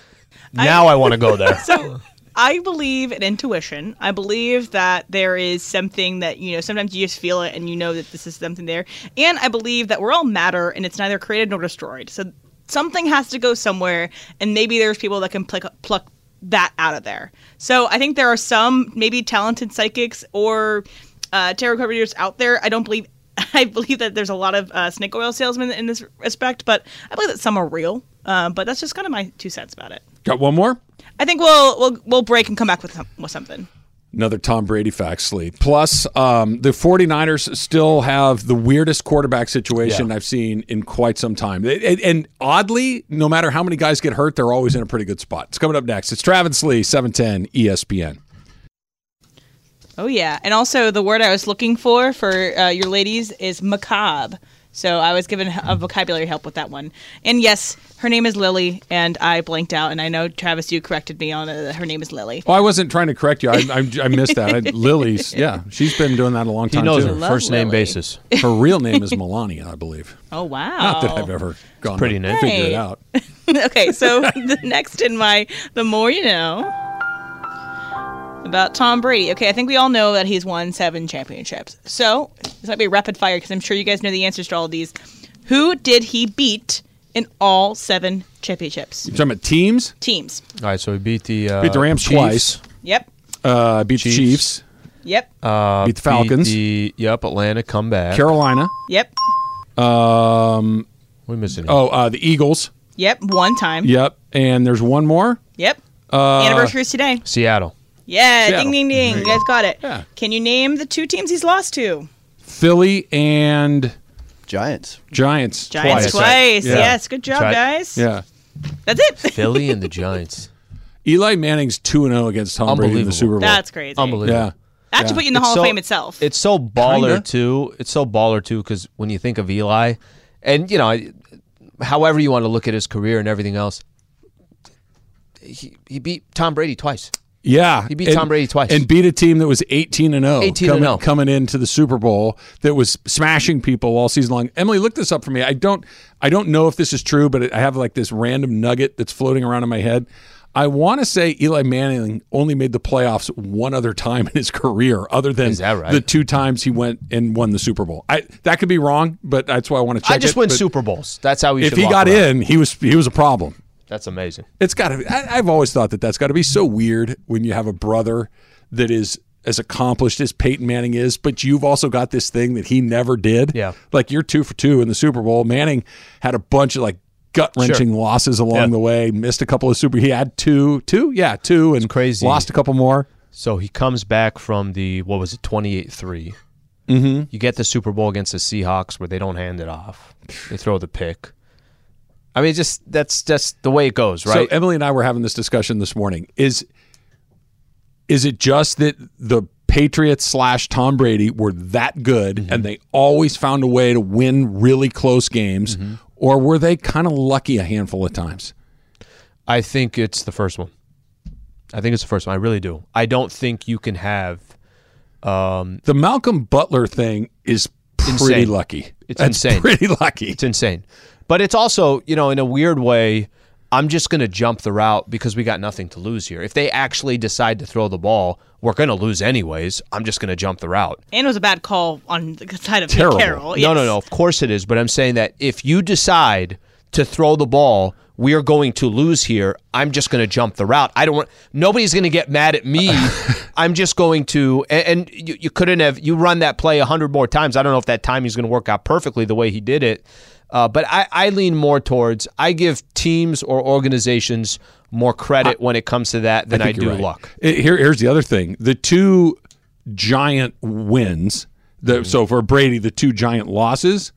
Now I, I want to go there. So I believe in intuition. I believe that there is something that, you know, sometimes you just feel it and you know that this is something there. And I believe that we're all matter and it's neither created nor destroyed. So something has to go somewhere, and maybe there's people that can pluck, pluck that out of there. So I think there are some maybe talented psychics or uh, tarot card readers out there. I don't believe I believe that there's a lot of uh, snake oil salesmen in this respect, but I believe that some are real. Uh, but that's just kind of my two cents about it. Got one more? I think we'll we'll we'll break and come back with some, with something. Another Tom Brady fact, Sleep. Plus, um, the 49ers still have the weirdest quarterback situation Yeah. I've seen in quite some time. And, and oddly, no matter how many guys get hurt, they're always in a pretty good spot. It's coming up next. It's Travis Lee, seven ten E S P N. Oh, yeah. And also, the word I was looking for for uh, your ladies is macabre. So I was given a vocabulary help with that one. And yes, her name is Lily, and I blanked out. And I know, Travis, you corrected me on it. Her name is Lily. Oh, I wasn't trying to correct you. I, I, I missed that. I, Lily's, yeah, she's been doing that a long He time, knows too. her Love first name Lily. basis. Her real name is Melania, I believe. Oh, wow. Not that I've ever gone pretty to neat. figure Hey. it out. Okay, so the next in my The More You Know about Tom Brady. Okay, I think we all know that he's won seven championships. So this might be rapid fire because I'm sure you guys know the answers to all of these. Who did he beat in all seven championships? You're talking about teams? Teams. All right, so we beat the uh, Beat the Rams Chiefs, twice. Yep. Uh, beat the Chiefs. Chiefs. Yep. Uh, Beat the Falcons. the, yep, Atlanta come back. Carolina. Yep. Um, We're missing. oh, uh, the Eagles. Yep. One time. Yep. And there's one more. Yep. Uh, Anniversary is today. Seattle. Yeah. Seattle. Ding, ding, ding. You guys got it. Yeah. Can you name the two teams he's lost to? Philly and Giants. Giants. Giants twice. twice. Yeah. Yes. Good job, Right. guys. Yeah. That's it. Philly and the Giants. Eli Manning's two and oh against Tom Brady in the Unbelievable. Super Bowl. That's crazy. Unbelievable. Yeah. That should Yeah. put you in the It's Hall so- of Fame itself. It's so baller Kinda. too. It's so baller too because when you think of Eli, and you know, I- however you want to look at his career and everything else, he, he beat Tom Brady twice. Yeah. He beat Tom Brady twice. And beat a team that was eighteen and oh. eighteen and coming, oh. coming into the Super Bowl that was smashing people all season long. Emily, look this up for me. I don't I don't know if this is true, but I have like this random nugget that's floating around in my head. I want to say Eli Manning only made the playoffs one other time in his career, other than Is that right? the two times he went and won the Super Bowl. I that could be wrong, but that's why I want to check I just it. win But Super Bowls. That's how we If should he walk got around. in, he was he was a problem. That's amazing. It's got to be. I, I've always thought that that's got to be so weird when you have a brother that is as accomplished as Peyton Manning is, but you've also got this thing that he never did. Yeah. Like you're two for two in the Super Bowl. Manning had a bunch of like gut wrenching Sure. losses along Yeah. the way, missed a couple of Super. He had two, two, yeah, two, and crazy. lost a couple more. So he comes back from the what was it, twenty-eight three. Mm-hmm. You get the Super Bowl against the Seahawks where they don't hand it off. They throw the pick. I mean, just that's just the way it goes, right? So Emily and I were having this discussion this morning. Is is it just that the Patriots slash Tom Brady were that good Mm-hmm. and they always found a way to win really close games, Mm-hmm. or were they kind of lucky a handful of times? I think it's the first one. I think it's the first one. I really do. I don't think you can have um, The Malcolm Butler thing is pretty Insane. lucky. It's That's insane. pretty lucky. It's insane. But it's also, you know, in a weird way, I'm just going to jump the route because we got nothing to lose here. If they actually decide to throw the ball, we're going to lose anyways. I'm just going to jump the route. And it was a bad call on the side of Terrible. Pete Carroll. No, Yes. no, no. Of course it is. But I'm saying that if you decide to throw the ball, we are going to lose here. I'm just going to jump the route. I don't want. Nobody's going to get mad at me. I'm just going to. And, and you, you couldn't have. You run that play a hundred more times. I don't know if that timing is going to work out perfectly the way he did it. Uh, but I, I lean more towards. I give teams or organizations more credit when it comes to that than I, think do you're right. luck. Uh, Here, here's the other thing: the two giant wins. The, So for Brady, the two giant losses.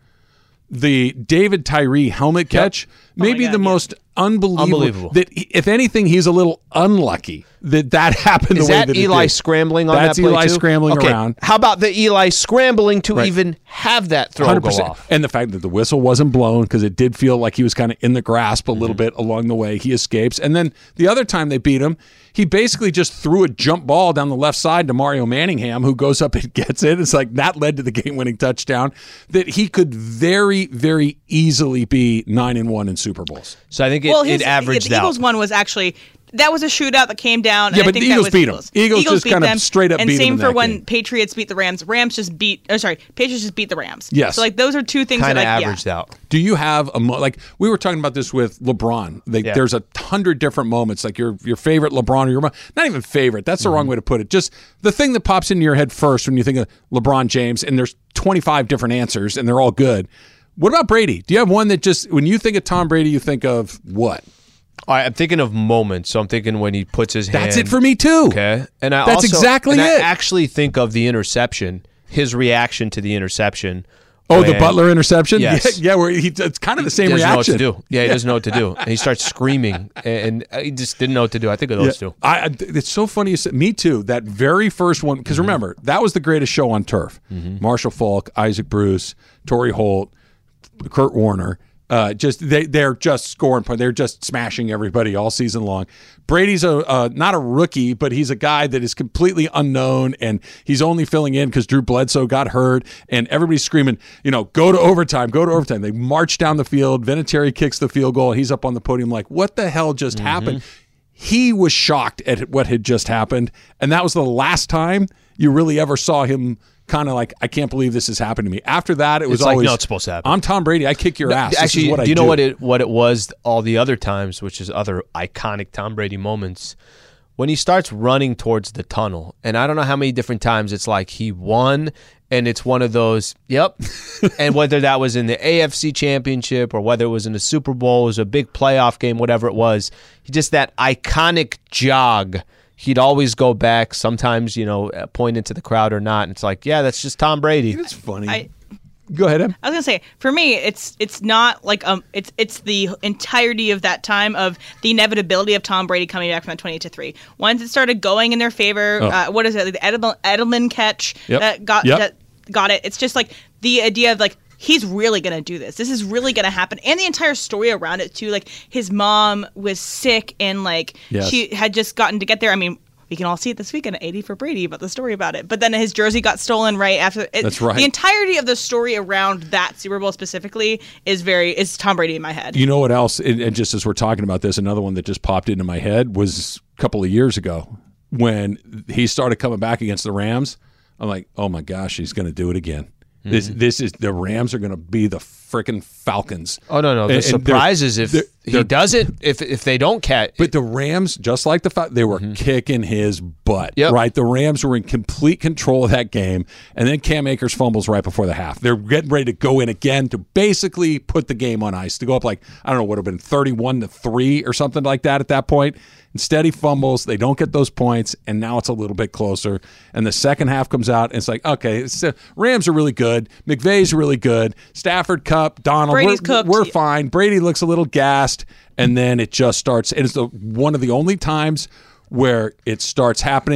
The David Tyree helmet catch, maybe God, the yeah. most unbelievable. Unbelievable. That he- if anything, he's a little unlucky that that happened. Is the way that that it Eli did. scrambling on That's that play Eli too? scrambling Okay, around. How about the Eli scrambling to Right. even have that throw one hundred go percent. off? And the fact that the whistle wasn't blown because it did feel like he was kind of in the grasp a Mm-hmm. little bit along the way. He escapes. And then the other time they beat him, he basically just threw a jump ball down the left side to Mario Manningham, who goes up and gets it. It's like that led to the game-winning touchdown that he could very, very easily be nine and one in Super Bowls. So I think it, Well, it his, averaged the out. Eagles one was actually that was a shootout that came down. Yeah, and but I think the Eagles that was beat 'em. Eagles. Eagles just beat kind of them, straight up and beat 'em same in for that when game. Patriots beat the Rams. Rams just beat. Oh, sorry, Patriots just beat the Rams. Yes. So like those are two things kind of that like, averaged yeah. out. Do you have a mo- like we were talking about this with LeBron? Like Yeah. there's a hundred different moments, like your your favorite LeBron or your mo- not even favorite. That's the Mm-hmm. wrong way to put it. Just the thing that pops into your head first when you think of LeBron James, and there's twenty-five different answers, and they're all good. What about Brady? Do you have one that just when you think of Tom Brady, you think of what? All right, I'm thinking of moments. So I'm thinking when he puts his hand. That's it for me too. Okay, and I That's also, exactly and I it. actually think of the interception, his reaction to the interception. Oh, the when Butler interception. Yes. Yeah, yeah. Where he, it's kind of the same He doesn't reaction. know what to do. Yeah, he doesn't know what to do. And he starts screaming, and he just didn't know what to do. I think of those two. I, I- it's so funny you said me too. That very first one, because remember that was the greatest show on turf. Marshall Faulk, Isaac Bruce, Torrey Holt, Kurt Warner. Uh, just they they're just scoring points. They're just smashing everybody all season long. Brady's a uh, not a rookie, but he's a guy that is completely unknown, and he's only filling in because Drew Bledsoe got hurt, and everybody's screaming, you know, go to overtime, go to overtime. They march down the field. Vinatieri kicks the field goal. He's up on the podium like, what the hell just happened? He was shocked at what had just happened, and that was the last time you really ever saw him kind of like, I can't believe this has happened to me. After that, it was It's like, always, no, it's supposed to happen. I'm Tom Brady. I kick your ass. This Actually, is what do I you know do. what it what it was all the other times, which is other iconic Tom Brady moments, when he starts running towards the tunnel, and I don't know how many different times it's like he won, and it's one of those, yep. And whether that was in the A F C Championship or whether it was in the Super Bowl, it was a big playoff game, whatever it was, he just that iconic jog. He'd always go back, sometimes, you know, point into the crowd or not. And it's like, yeah, that's just Tom Brady. It's funny. I, Go ahead, Em. I was gonna say, for me, it's it's not like um, it's it's the entirety of that time of the inevitability of Tom Brady coming back from a twenty-eight to three. Once it started going in their favor, Oh. uh, what is it? The Edelman, Edelman catch Yep. that got Yep. that got it. It's just like the idea of like he's really gonna do this. This is really gonna happen, and the entire story around it too. Like his mom was sick, and like Yes. she had just gotten to get there. I mean. We can all see it this weekend at eighty for Brady about the story about it. But then his jersey got stolen right after. It, That's right. The entirety of the story around that Super Bowl specifically is very is Tom Brady in my head. You know what else? And and just as we're talking about this, another one that just popped into my head was a couple of years ago when he started coming back against the Rams. I'm like, oh my gosh, he's going to do it again. This this is the Rams are going to be the freaking Falcons. Oh, no, no. The And- and surprise they're- is if they're- he they're- doesn't, if if they don't catch. But the Rams, just like the Fal- they were kicking his butt, Yep. right? The Rams were in complete control of that game, and then Cam Akers fumbles right before the half. They're getting ready to go in again to basically put the game on ice to go up like I don't know what would have been thirty-one to three or something like that at that point. Instead, he fumbles. They don't get those points, and now it's a little bit closer. And the second half comes out, and it's like, okay, it's, uh, Rams are really good. McVay's really good. Stafford, Cup, Donald, Brady's we're, cooked. we're fine. Brady looks a little gassed, and then it just starts. It is the, one of the only times where it starts happening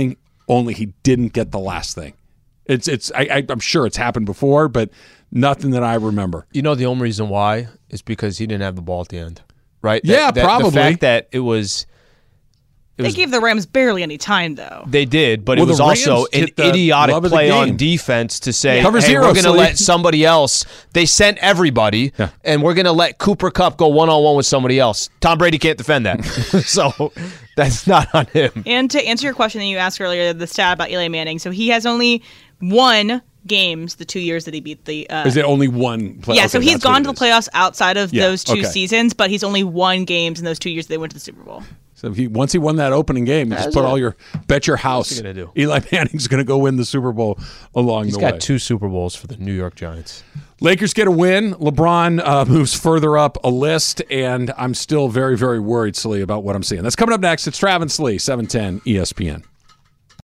only he didn't get the last thing. It's it's I, I, I'm sure it's happened before, but nothing that I remember. You know, the only reason why is because he didn't have the ball at the end, right? Yeah, that, that, probably. The fact that it was... It they was, gave the Rams barely any time, though. They did, but Well, it was the also Rams an hit the idiotic love of the play on game. defense to say, Cover hey, zero, we're going to Sleep. let somebody else. They sent everybody, Yeah. and we're going to let Cooper Kupp go one-on-one with somebody else. Tom Brady can't defend that. So that's not on him. And to answer your question that you asked earlier, the stat about Eli Manning, so he has only won games the two years that he beat the... Uh, Is it only one play? yeah, Okay, so he's that's gone what to it the is. playoffs outside of Yeah, those two okay. seasons, but he's only won games in those two years they went to the Super Bowl. So if he, once he won that opening game, you just put all your bet your house. he gonna do? Eli Manning's going to go win the Super Bowl along He's the got way. two Super Bowls for the New York Giants. Lakers get a win. LeBron uh, moves further up a list, and I'm still very, very worried, Slee, about what I'm seeing. That's coming up next. It's Travis Slee, seven ten E S P N.